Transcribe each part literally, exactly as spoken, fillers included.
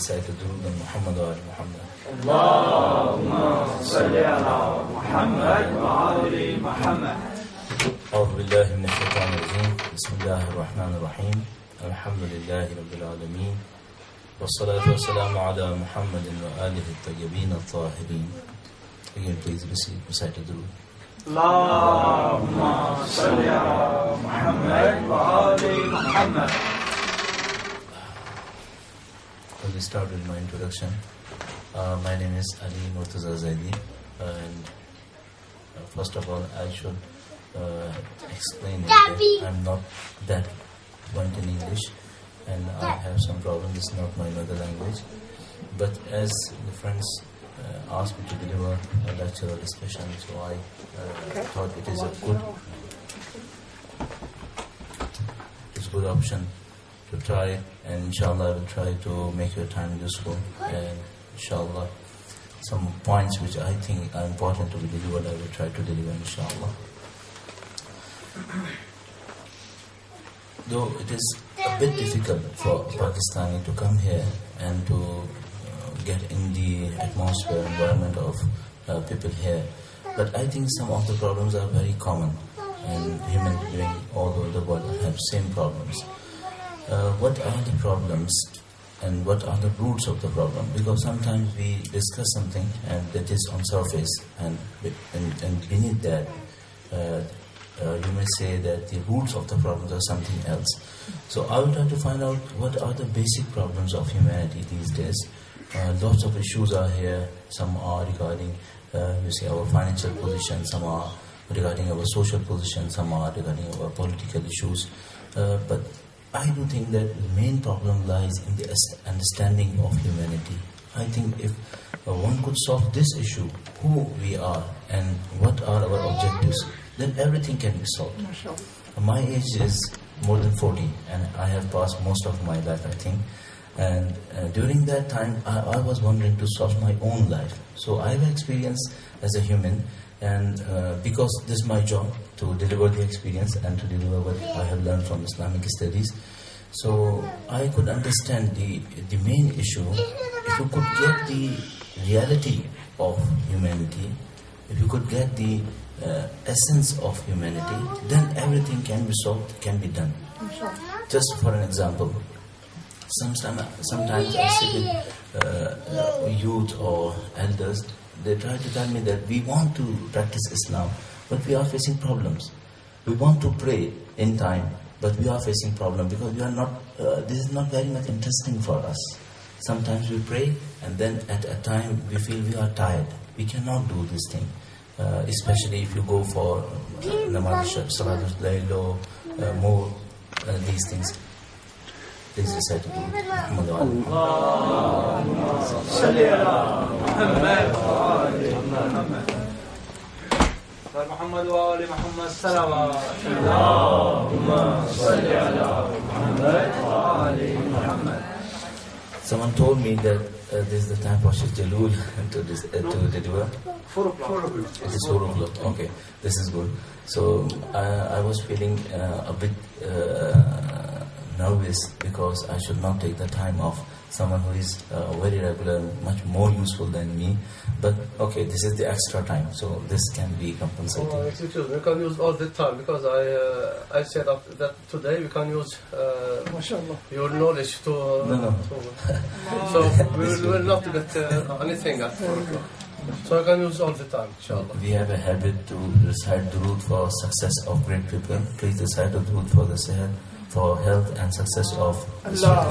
recite the Durood on Muhammad wa ali Muhammad. Allahumma salli ala Muhammad wa ali Muhammad. أعوذ بالله من الشيطان الرجيم. بسم الله الرحمن الرحيم. الحمد لله رب العالمين. والصلاة والسلام على محمد وآله الطيبين الطاهرين. Again, please recite the Durood. Allahumma salli ala Muhammad wa ali Muhammad. I will start with my introduction. Uh, my name is Ali Murtaza Zaidi, and uh, first of all, I should uh, explain that I'm not that fluent in English, and I have some problems. It's not my mother language. But as the friends uh, asked me to deliver a lecture or discussion, so I uh, thought it is a good, it's a good option to try, and inshallah I will try to make your time useful, and inshallah some points which I think are important to be delivered I will try to deliver, inshallah. Though it is a bit difficult for Pakistani to come here and to uh, get in the atmosphere, environment of uh, people here, but I think some of the problems are very common, and human beings all over the world have same problems. Uh, what are the problems and what are the roots of the problem? Because sometimes we discuss something and that is on surface, and and, and beneath that uh, uh, you may say that the roots of the problems are something else. So I will try to find out what are the basic problems of humanity these days. Uh, lots of issues are here. Some are regarding uh, you see our financial position, some are regarding our social position, some are regarding our political issues, uh, but I do think that the main problem lies in the understanding of humanity. I think if uh, one could solve this issue, who we are and what are our objectives, then everything can be solved. Uh, my age is more than forty, and I have passed most of my life, I think. And uh, during that time, I, I was wondering to solve my own life. So I have experience as a human, and uh, because this is my job to deliver the experience and to deliver what I have learned from Islamic studies, so I could understand the the main issue. If you could get the reality of humanity, if you could get the uh, essence of humanity, then everything can be solved, can be done. Just for an example, sometimes, sometimes I sit with uh, uh, youth or elders. They try to tell me that we want to practice Islam, but we are facing problems. We want to pray in time, but we are facing problems because we are not. Uh, this is not very much interesting for us. Sometimes we pray, and then at a time we feel we are tired. We cannot do this thing, uh, especially if you go for namaz, salatul layl, uh, more uh, these things. Please recite the Durood. Allahumma salli ala Muhammad wa ali Muhammad. Muhammad wa ali Muhammad salawat. Allahumma salli ala Muhammad wa ali Muhammad. Someone told me that uh, this is the time for Sheikh Jalul to, dis- uh, to deliver. Four o'clock. It is four o'clock. Okay, this is good. So I, I was feeling uh, a bit uh, nervous because I should not take the time of someone who is uh, very regular, much more useful than me. But okay, this is the extra time, so this can be compensated. Oh, excuse me, we can use all the time because I uh, I said that, that today we can use uh, your knowledge to. Uh, No, no. to so we will, will not get uh, anything at four o'clock. So I can use all the time, inshallah. We have a habit to recite Durood for success of great people. Please recite the Durood for the seher, for health and success of Allahumma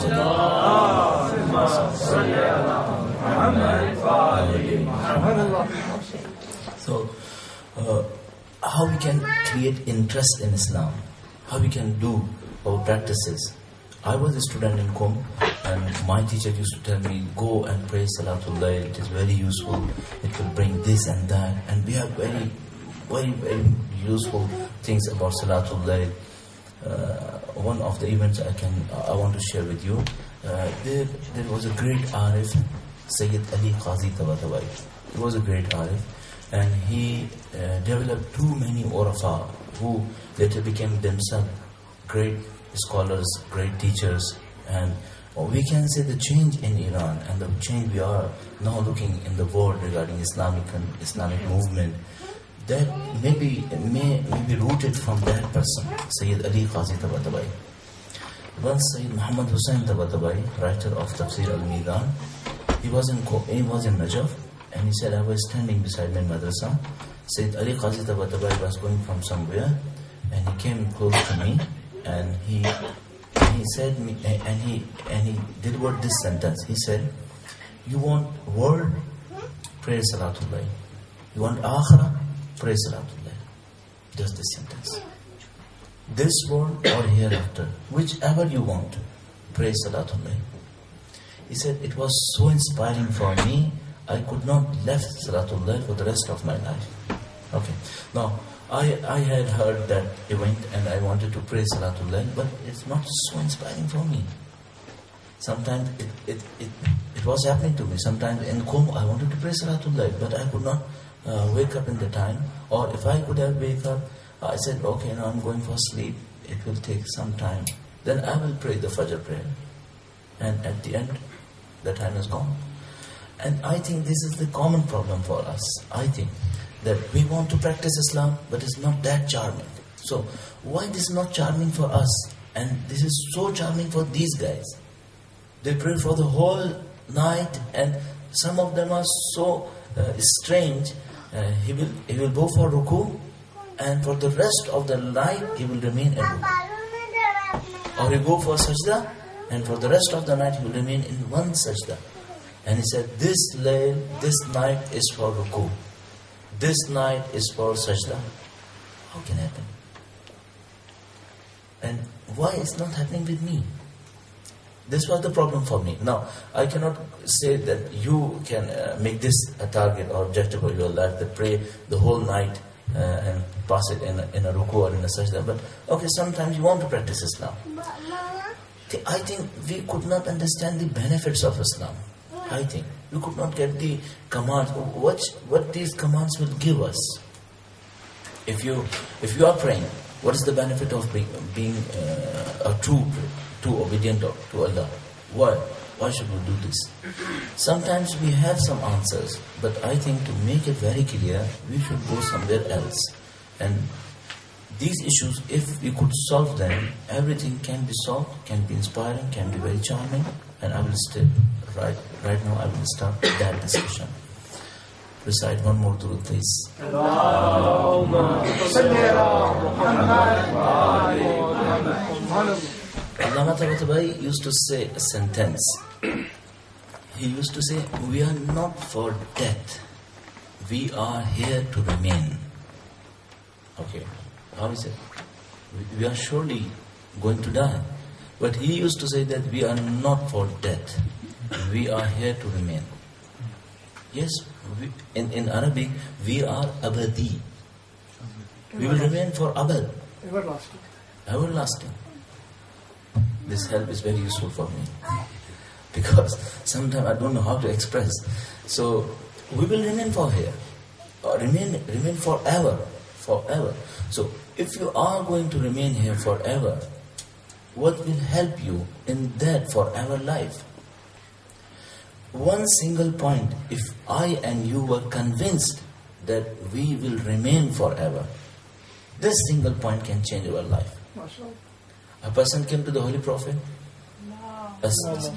salli ala Muhammad wa ali Muhammad. So, uh, how we can create interest in Islam, how we can do our practices. I was a student in Qom, and my teacher used to tell me, go and pray Salatul Layl, it is very useful, it will bring this and that, and we have very, very, very useful things about Salatul Layl. Uh, one of the events I can, I want to share with you, uh, there, there was a great Arif, Sayyid Ali Qazi Tabatabai. He was a great Arif, and he uh, developed too many Urafa who later became themselves great scholars, great teachers, and or we can say the change in Iran and the change we are now looking in the world regarding Islamic and Islamic movement, that maybe may, may be rooted from that person, Sayyid Ali Qazi Tabatabai. Once Sayyid Muhammad Hussain Tabatabai, writer of Tafsir al-Midan, he was in he was in Najaf, and he said, I was standing beside my madrasa. Sayyid Ali Qazi Tabatabai was going from somewhere, and he came close to me, and he he said me, and he and he delivered this sentence. He said, "You want world? Pray Salatullah. You want Akhirah? Pray Salatullah." Just this sentence. This world or hereafter, whichever you want, pray Salatullah. He said, it was so inspiring for me, I could not left Salatullah for the rest of my life. Okay. Now, I, I had heard that event and I wanted to pray Salatullah, but it's not so inspiring for me. Sometimes it, it, it, it was happening to me. Sometimes in Qom I wanted to pray Salatullah, but I could not uh, wake up in the time. Or if I could have wake up, I said, okay, now I'm going for sleep. It will take some time. Then I will pray the Fajr prayer. And at the end, the time is gone. And I think this is the common problem for us. I think that we want to practice Islam, but it's not that charming. So, why this is not charming for us? And this is so charming for these guys. They pray for the whole night, and some of them are so uh, strange. Uh, he will he will go for ruku, and for the rest of the night he will remain in ruku. Or he go for sajda, and for the rest of the night he will remain in one sajda. And he said, this layl, this night is for ruku. This night is for sajda. How can it happen? And why it's not happening with me? This was the problem for me. Now, I cannot say that you can uh, make this a target or objective of your life, that pray the whole night uh, and pass it in a, in a ruku or in a sajda. But, okay, sometimes you want to practice Islam. I think we could not understand the benefits of Islam. I think we could not get the commands. What what these commands will give us. If you if you are praying, what is the benefit of being, being uh, a true, true obedient to Allah? Why why should we do this? Sometimes we have some answers, but I think to make it very clear, we should go somewhere else. And these issues, if we could solve them, everything can be solved, can be inspiring, can be very charming. And I will stay right right now. I will start that discussion. Recite one more durud, please. Allama Tabatabai used to say a sentence. He used to say, "We are not for death. We are here to remain." Okay, how is it? We are surely going to die. But he used to say that we are not for death. We are here to remain. Yes, we, in, in Arabic, we are abadi. We will remain for abad. Everlasting. Everlasting. This help is very useful for me. Because sometimes I don't know how to express. So, we will remain for here. Or remain, remain forever. Forever. So, if you are going to remain here forever, what will help you in that forever life? One single point, if I and you were convinced that we will remain forever, this single point can change our life. A person came to the Holy Prophet. No.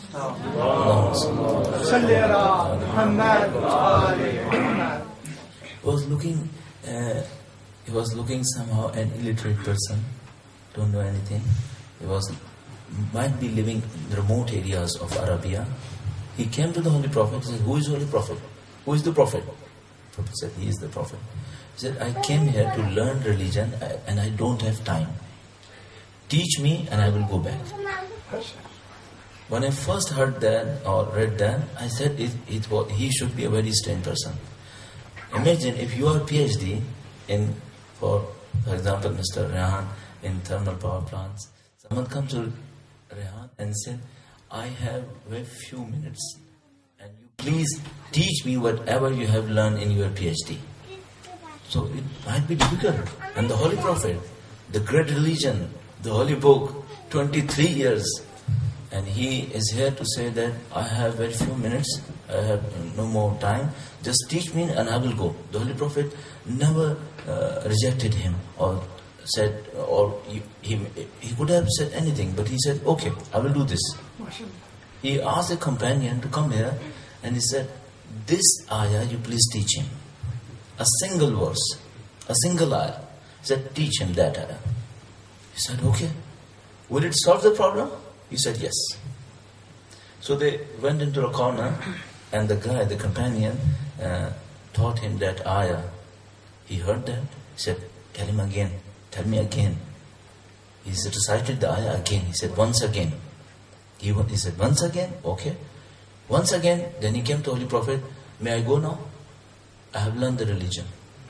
Was looking, uh, he was looking somehow an illiterate person, don't know anything. He was, might be living in remote areas of Arabia. He came to the Holy Prophet. He said, "Who is Holy Prophet? Who is the Prophet?" The Prophet said, "He is the Prophet." He said, "I came here to learn religion and I don't have time. Teach me and I will go back." When I first heard that or read that, I said it, it was, he should be a very strange person. Imagine if you are PhD in, for, for example, Mister Rehan, in thermal power plants. Someone comes to Rehan and said, "I have very few minutes and you please teach me whatever you have learned in your PhD." So it might be difficult. And the Holy Prophet, the great religion, the Holy Book, twenty-three years, And he is here to say that I have very few minutes, I have no more time, just teach me and I will go. The Holy Prophet never uh, rejected him or said, or he, he, he could have said anything, but he said, okay, I will do this. He asked a companion to come here and he said, this ayah you please teach him. A single verse, a single ayah. He said, teach him that ayah. He said, okay. Will it solve the problem? He said, yes. So they went into a corner and the guy, the companion, uh, taught him that ayah. He heard that. He said, tell him again. Tell me again. He said, recited the ayah again. He said, once again. He, he said, once again? Okay. Once again, then he came to Holy Prophet, may I go now? I have learned the religion.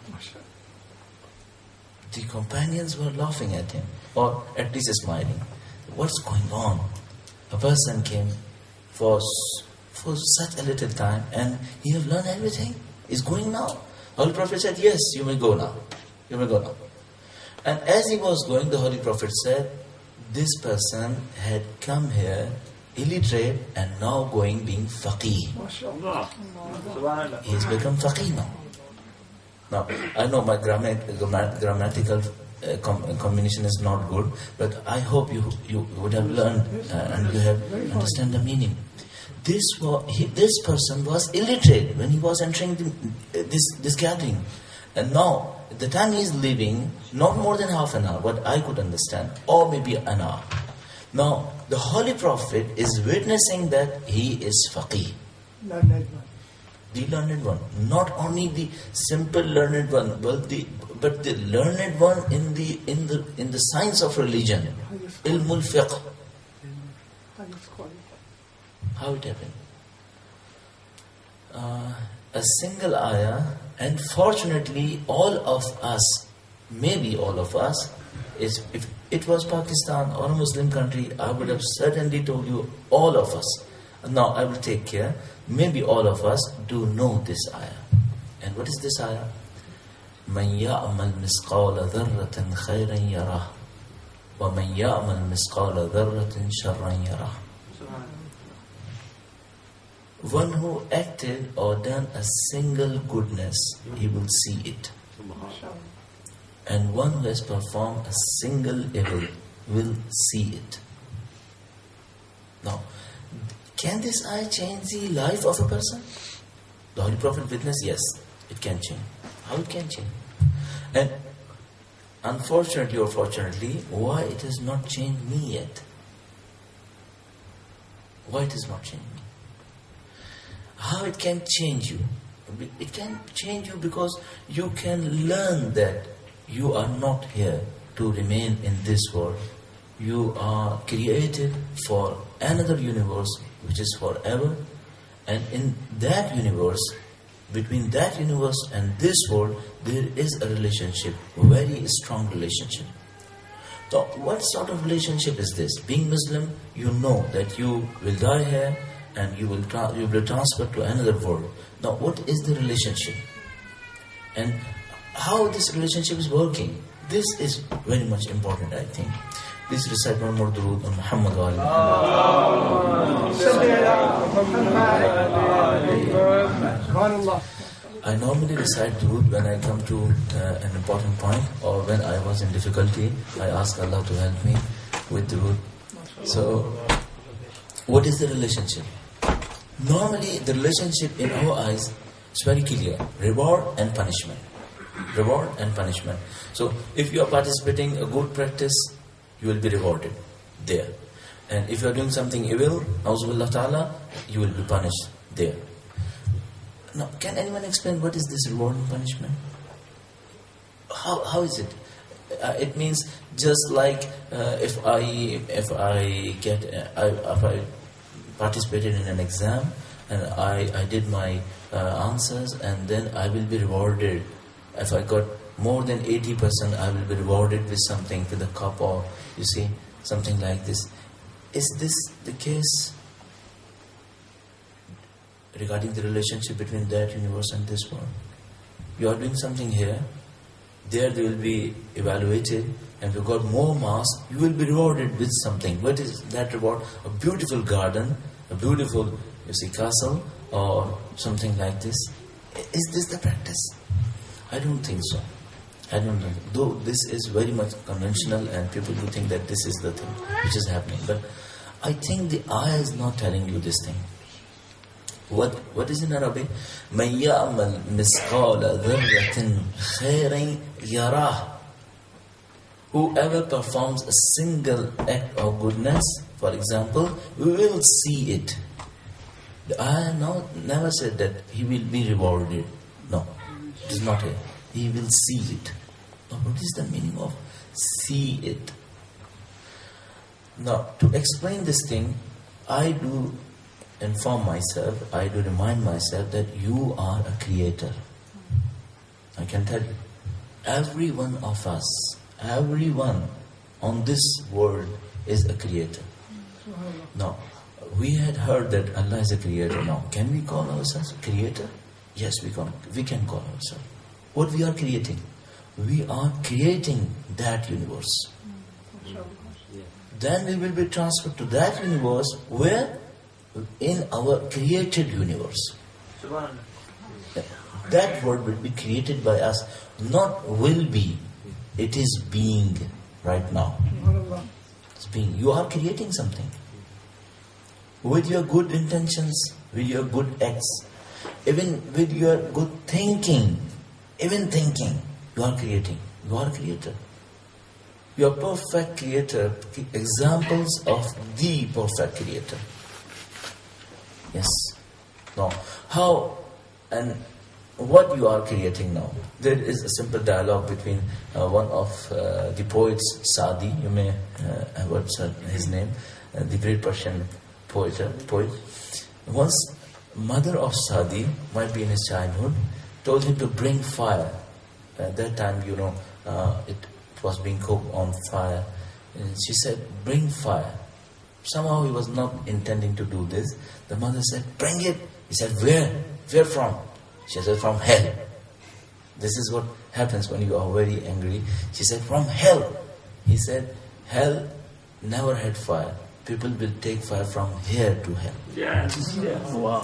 The companions were laughing at him, or at least smiling. What's going on? A person came for, for such a little time and he have learned everything. He's going now. Holy Prophet said, yes, you may go now. You may go now. And as he was going, the Holy Prophet said, this person had come here illiterate and now going being faqih. He has become faqih now. Now, I know my grammar, grammatical uh, com, combination is not good, but I hope you you would have learned uh, and you have understand the meaning. This was, he, this person was illiterate when he was entering the, uh, this this gathering, and now the time he is leaving, not more than half an hour, what I could understand, or maybe an hour. Now the Holy Prophet is witnessing that he is faqih. The learned one, not only the simple learned one, but the but the learned one in the in the in the science of religion, ilmul fiqh. How it happened? Uh, a single ayah, and fortunately, all of us, maybe all of us, is if it was Pakistan or a Muslim country, I would have certainly told you, all of us. Now I will take care. Maybe all of us do know this ayah. And what is this ayah? مَنْ يَعْمَلْ مِسْقَالَ ذَرَّةٍ خَيْرًا يَرَهُ وَمَنْ يَعْمَلْ مِسْقَالَ ذَرَّةٍ شَرًّا يَرَهُ. One who acted or done a single goodness, he will see it. And one who has performed a single evil will see it. Now, can this ayah change the life of a person? The Holy Prophet witnessed, yes, it can change. How it can change? And unfortunately or fortunately, why it has not changed me yet? Why it has not changed me? How it can change you? It can change you because you can learn that you are not here to remain in this world. You are created for another universe which is forever, and in that universe, between that universe and this world, there is a relationship, a very strong relationship. So what sort of relationship is this? Being Muslim, you know that you will die here and you will tra- you will transfer to another world. Now what is the relationship? And how this relationship is working? This is very much important, I think. Please recite one more durood on Muhammad wa alihi. I normally recite durood when I come to uh, an important point, or when I was in difficulty. I ask Allah to help me with durood. So, what is the relationship? Normally, the relationship in our eyes is very clear: reward and punishment. Reward and punishment. So, if you are participating in a good practice, you will be rewarded there. And if you are doing something evil, Auzubillah Ta'ala, you will be punished there. Now, can anyone explain what is this reward and punishment? How how is it? Uh, it means just like uh, if I if I get uh, I, if I participated in an exam and I I did my uh, answers, and then I will be rewarded. If I got more than eighty percent, I will be rewarded with something, with a cup, or you see, something like this. Is this the case regarding the relationship between that universe and this world? You are doing something here, there they will be evaluated, and if you got more marks, you will be rewarded with something. What is that reward? A beautiful garden, a beautiful, you see, castle, or something like this. Is this the practice? I don't think so. I don't know. Though this is very much conventional and people do think that this is the thing which is happening. But I think the ayah is not telling you this thing. What What is in Arabic? مَنْ يَعْمَلْ مِسْقَالَ ذَرَّةٍ خَيْرًا يَرَاهُ. Whoever performs a single act of goodness, for example, we will see it. The ayah no, never said that he will be rewarded. No, it is not it. He will see it. Now, what is the meaning of see it? Now, to explain this thing, I do inform myself, I do remind myself that you are a creator. I can tell you, every one of us, everyone on this world is a creator. Now, we had heard that Allah is a creator. Now, can we call ourselves creator? Yes, we can. We can call ourselves. What we are creating? We are creating that universe. Then we will be transferred to that universe where? In our created universe. That world will be created by us. Not will be. It is being right now. It's being. You are creating something. With your good intentions, with your good acts, even with your good thinking, even thinking, you are creating. You are a creator. You are perfect creator. Examples of the perfect creator. Yes. Now, how and what you are creating now? There is a simple dialogue between uh, one of uh, the poets, Saadi. You may uh, have heard his name, uh, the great Persian poet. Poet. Once, mother of Saadi, might be in his childhood, told him to bring fire. At that time, you know, uh, it, it was being cooked on fire. And she said, "Bring fire." Somehow he was not intending to do this. The mother said, "Bring it." He said, "Where? Where from?" She said, "From hell." This is what happens when you are very angry. She said, "From hell." He said, "Hell never had fire. People will take fire from here to hell." Yes. Yes. Wow.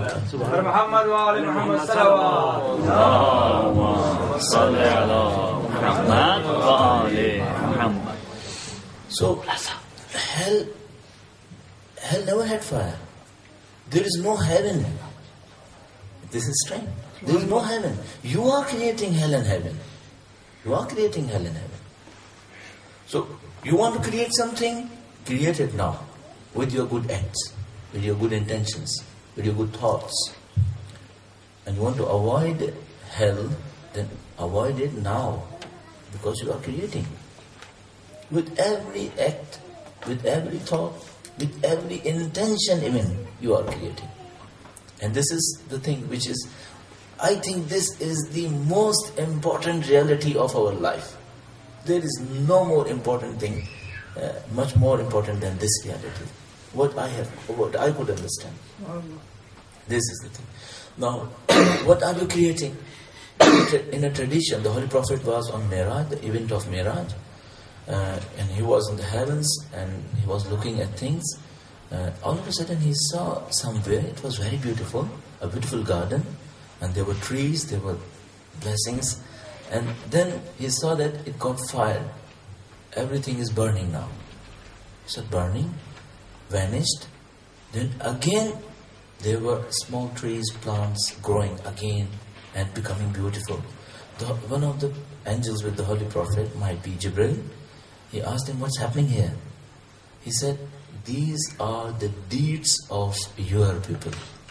Okay. So, hell, hell never had fire. There is no heaven. This is strange. There is no heaven. You are creating hell and heaven. You are creating hell and heaven. So, you want to create something? Create it now. With your good acts. With your good intentions. With your good thoughts. And you want to avoid hell, then avoid it now. Because you are creating. With every act, with every thought, with every intention even, you are creating. And this is the thing which is, I think this is the most important reality of our life. There is no more important thing, uh, much more important than this reality. What I have, what I could understand. This is the thing. Now, what are you creating? In a tradition, the Holy Prophet was on Miraj, the event of Miraj. Uh, and he was in the heavens and he was looking at things. Uh, all of a sudden he saw somewhere, it was very beautiful, a beautiful garden, and there were trees, there were blessings, and then he saw that it got fired. Everything is burning now. He said, burning, vanished. Then again there were small trees, plants growing again and becoming beautiful. The, one of the angels with the Holy Prophet, might be Jibril, he asked him, "What's happening here?" He said, "These are the deeds of your people."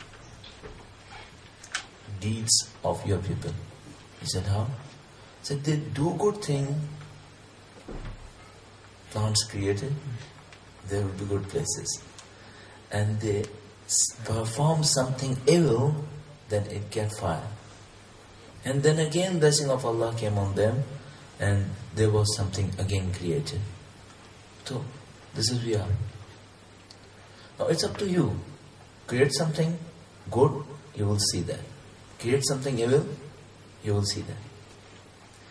Deeds of your people. He said, "How?" He said, "They do good thing, plants created, there will be good places. And they perform something evil, then it get fire. And then again blessing of Allah came on them, and there was something again created." So, this is we are. Now it's up to you. Create something good, you will see that. Create something evil, you will see that.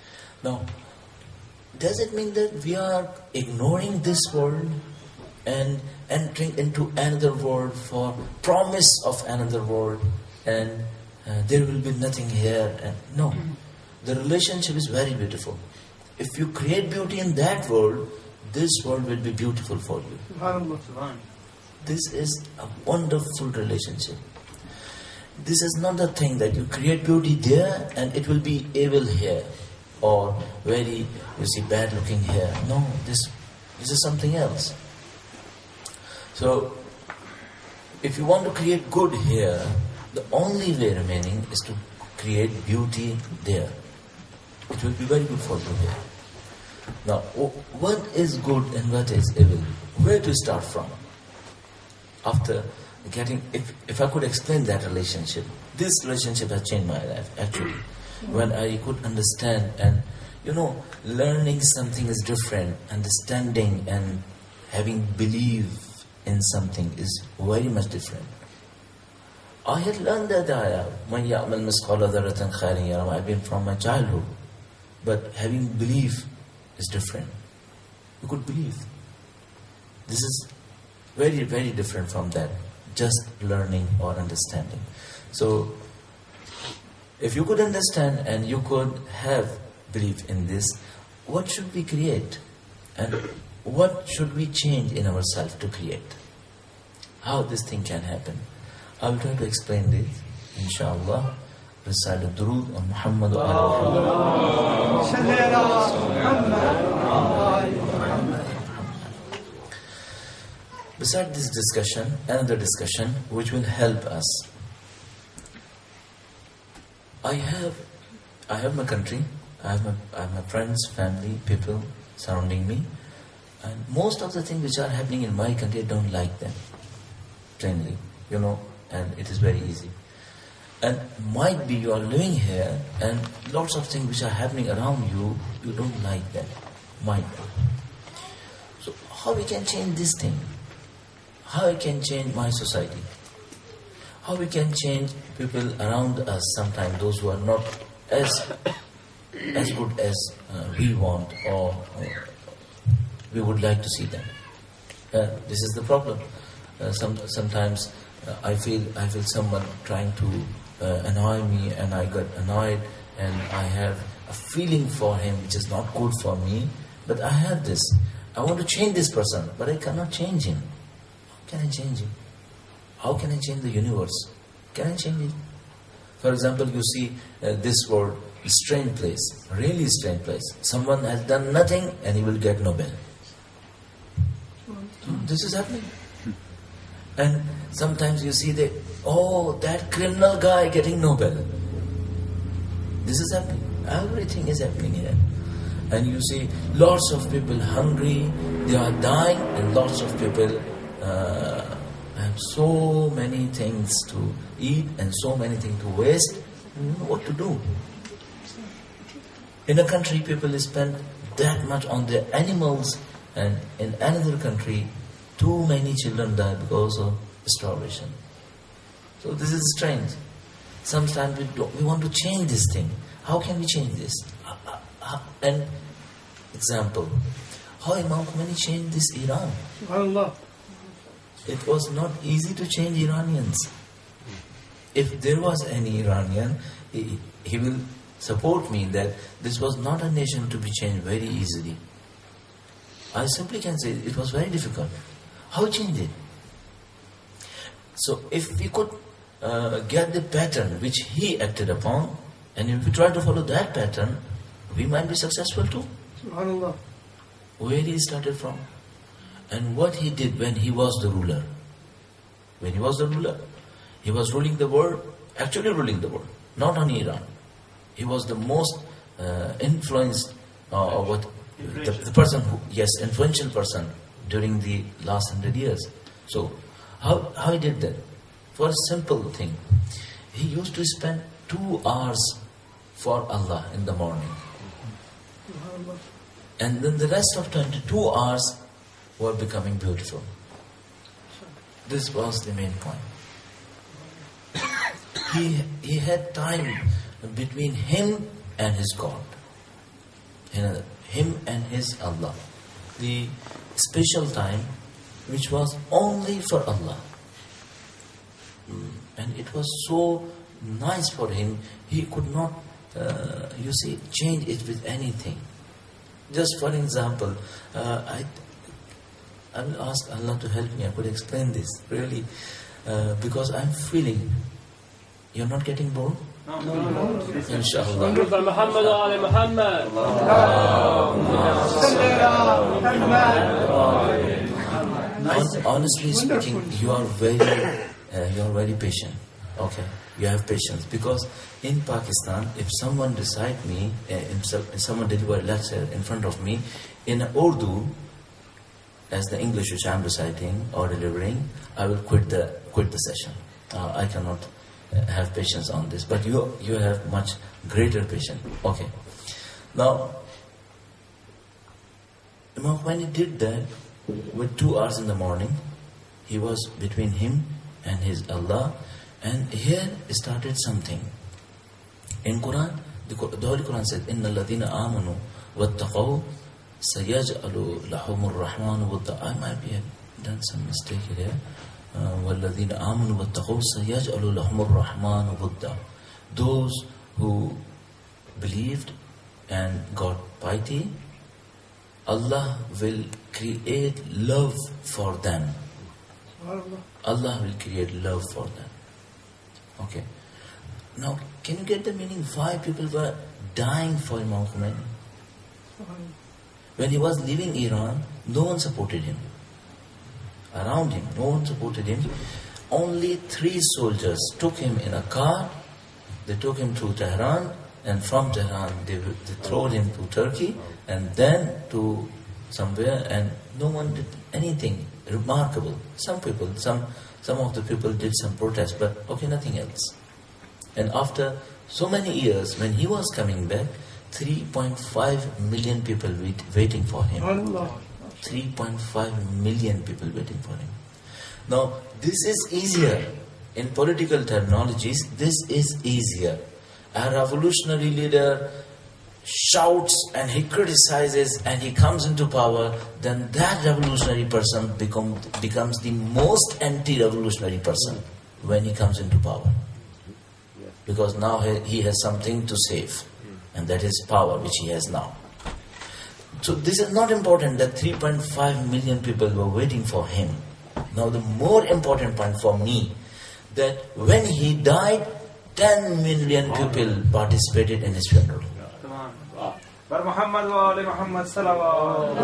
Now, does it mean that we are ignoring this world and entering into another world for promise of another world, and uh, there will be nothing here? And no, the relationship is very beautiful. If you create beauty in that world, this world will be beautiful for you. This is a wonderful relationship. This is not the thing that you create beauty there and it will be evil here, or very, you see, bad looking here. No, this, this is something else. So, if you want to create good here, the only way remaining is to create beauty there. It will be very good for you here. Now, what is good and what is evil? Where to start from? After getting, if, if I could explain that relationship, this relationship has changed my life, actually. When I could understand, and, you know, learning something is different, understanding and having belief in something is very much different. I had learned that ayah, مَنْ يَعْمَلْ مِثْقَالَ ذَرَّةٍ خَيْرًا يَرَهُ. I've been from my childhood. But having belief is different. You could believe. This is very, very different from that. Just learning or understanding. So, if you could understand and you could have belief in this, what should we create? And what should we change in ourselves to create? How this thing can happen? I will try to explain this, inshallah. Recite the Durood on Muhammad wa ala Muhammad. Beside this discussion, another discussion which will help us. I have, I have my country, I have my, I have my friends, family, people surrounding me, and most of the things which are happening in my country, I don't like them, plainly, you know, and it is very easy. And might be you are living here, and lots of things which are happening around you, you don't like them, might be. So how we can change this thing? How I can change my society? How we can change people around us, sometimes those who are not as as good as uh, we want or uh, we would like to see them. Uh, this is the problem. Uh, some, sometimes uh, I feel I feel someone trying to uh, annoy me, and I got annoyed, and I have a feeling for him which is not good for me. But I have this. I want to change this person, but I cannot change him. How can I change him? How can I change the universe? Can I change it? For example, you see uh, this world, strange place, really strange place. Someone has done nothing and he will get Nobel. So this is happening. And sometimes you see that, oh, that criminal guy getting Nobel. This is happening. Everything is happening here. And you see lots of people hungry, they are dying, and lots of people uh, have so many things to eat and so many things to waste. You know what to do. In a country, people spend that much on their animals, and in another country, too many children die because of starvation. So this is strange. Sometimes we, don't, we want to change this thing. How can we change this? An example, how Imam Khomeini changed this Iran. Allah. It was not easy to change Iranians. If there was any Iranian, he, he will support me that this was not a nation to be changed very easily. I simply can say it was very difficult. How change it? So if we could uh, get the pattern which he acted upon, and if we try to follow that pattern, we might be successful too. Subhanallah. Where he started from, and what he did when he was the ruler. When he was the ruler, he was ruling the world, actually ruling the world, not only Iran. He was the most uh, influenced, uh, or what, the, the person who, yes, influential person during the last hundred years. So, how, how he did that? For a simple thing, he used to spend two hours for Allah in the morning. And then the rest of twenty-two hours were becoming beautiful. This was the main point. He, he had time between him and his God. you know, him and his Allah. The special time which was only for Allah. And it was so nice for him, he could not, uh, you see, change it with anything. Just for example, uh, I I will ask Allah to help me, I could explain this, really, uh, because I'm feeling, you're not getting bored? No, no, no. Inshallah. Muhammad wa ali Muhammad. Hon- Honestly speaking, you are very, uh, you are very patient. Okay, you have patience, because in Pakistan, if someone recite me, uh, if someone deliver a lecture in front of me in Urdu, as the English which I am reciting or delivering, I will quit the quit the session. Uh, I cannot uh, have patience on this. But you you have much greater patience. Okay. Now, Imam Khomeini did that with two hours in the morning. He was between him and his Allah, and here started something. In Quran, the, the Holy Quran said, "Inna alladhina amanu wattaqaw sayaj'alu lahumur rahmanu wadda." I might be have done some mistake here. وَالَّذِينَ آمَنُوا وَاتَّقَوْا سَيَجْعَلُ لَهُمُ الرَّحْمَنُ وُدًّا. Those who believed and got piety, Allah will create love for them. Allah will create love for them. Okay. Now, can you get the meaning why people were dying for Imam Khomeini? When he was leaving Iran, no one supported him. Around him, no one supported him. Only three soldiers took him in a car. They took him to Tehran, and from Tehran they, they threw him to Turkey, and then to somewhere, and no one did anything remarkable. Some people, some some of the people did some protest, but okay, nothing else. And after so many years, when he was coming back, three point five million people wait, waiting for him. three point five million people waiting for him. Now, this is easier. In political terminologies, this is easier. A revolutionary leader shouts and he criticizes and he comes into power, then that revolutionary person become, becomes the most anti-revolutionary person when he comes into power. Because now he, he has something to save, and that is power which he has now. So this is not important that three point five million people were waiting for him. Now the more important point for me, that when he died, ten million people participated in his funeral. Muhammad wa ali Muhammad salawat.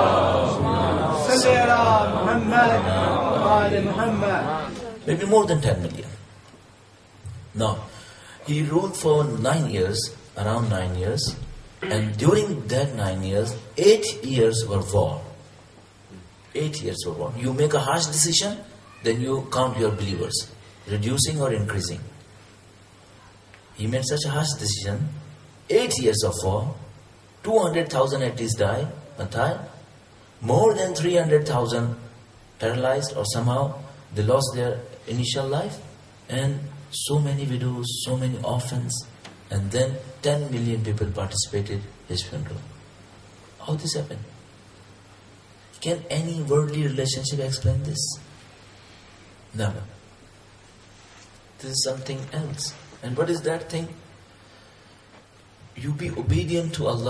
Salli ala Muhammad wa ali Muhammad. Maybe more than ten million. Now, he ruled for nine years, around nine years. And during that nine years, eight years were war. Eight years were war. You make a harsh decision, then you count your believers, reducing or increasing. He made such a harsh decision. Eight years of war, two hundred thousand at least died, Matai. More than three hundred thousand paralyzed, or somehow they lost their initial life. And so many widows, so many orphans. And then ten million people participated in his funeral. How this happened? Can any worldly relationship explain this? Never. This is something else. And what is that thing? You be obedient to Allah.